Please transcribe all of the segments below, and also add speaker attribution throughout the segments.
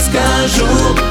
Speaker 1: расскажу.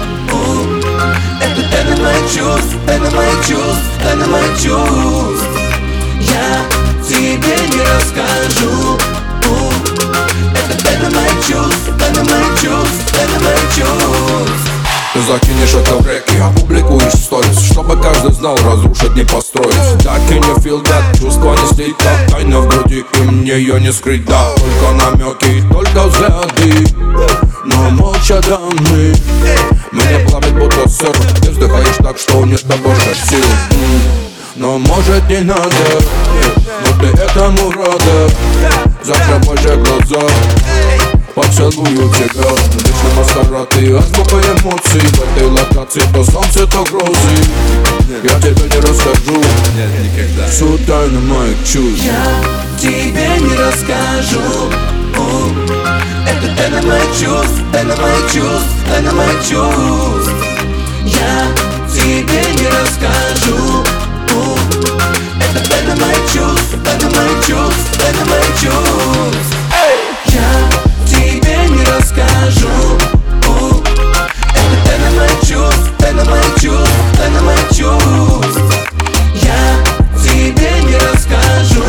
Speaker 1: Это тайна моих чувств, тайна моих чувств, тайна моих чувств. Я тебе не расскажу. Это тайна моих чувств, тайна моих чувств, тайна моих чувств.
Speaker 2: Ты закинешь это в реки, опубликуешь сторис, чтобы каждый знал, разрушить не построить. Так и не feel that, чувства не слить, как тайна в груди, и мне ее не скрыть, да. Только намеки, только взгляды, но молча даны. Мне плавит будто сыр, ты вздыхаешь так, что нет больше сил. Но может не надо, но ты этому рада. Закрывай же глаза, поцелую тебя. Вечно маскарад и азбука эмоций. В этой локации то солнце, то грозы. Я тебе не расскажу всю тайну моих чувств.
Speaker 1: Я тебе не расскажу. Это тайна моих чувств, тайна моих чувств, тайна моих чувств. Я тебе не расскажу. Это тайна моих чувств, тайна моих чувств, тайна моих чувств. Я тебе не расскажу. Это тайна моих чувств, тайна моих чувств, тайна моих чувств. Я тебе не расскажу.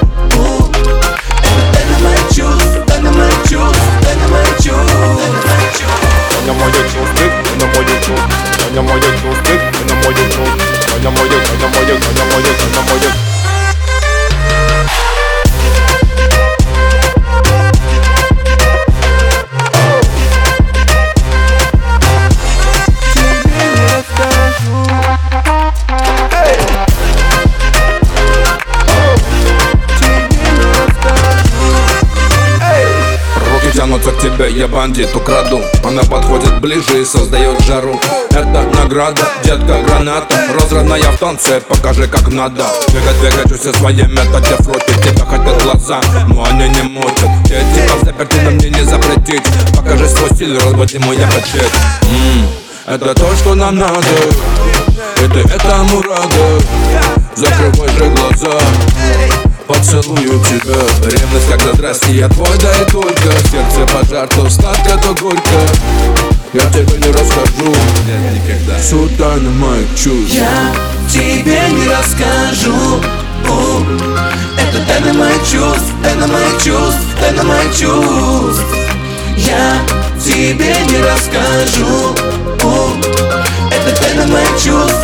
Speaker 1: Это тайна моих чувств, тайна моих чувств, тайна моих чувств.
Speaker 3: Тайна моих чувств, тайна моих чувств, тайна моих чувств, тайна моих чувств, тайна моих, тайна моих, тайна моих, тайна моих.
Speaker 2: Тянутся к тебе, я бандит, украду. Она подходит ближе и создает жару. Это награда, детка, граната. Разрывная в танце, покажи как надо. Двигать все свои методы, фротить тебя хотят глаза, но они не мочат. Я типа заперти, но мне не запретить. Покажи свой стиль, разбуди мой аппетит. Это то, что нам надо, и ты этому рада. Закрывай же глаза, поцелую тебя. Ревность, когда здрасте, я твой, да и только. В сердце пожар, то сладко, то горько. Я тебе не расскажу всю тайну моих чувств.
Speaker 1: Я тебе не расскажу. Это тайна моих чувств, тайна моих чувств, тайна моих чувств. Я тебе не расскажу. Это тайна моих чувств,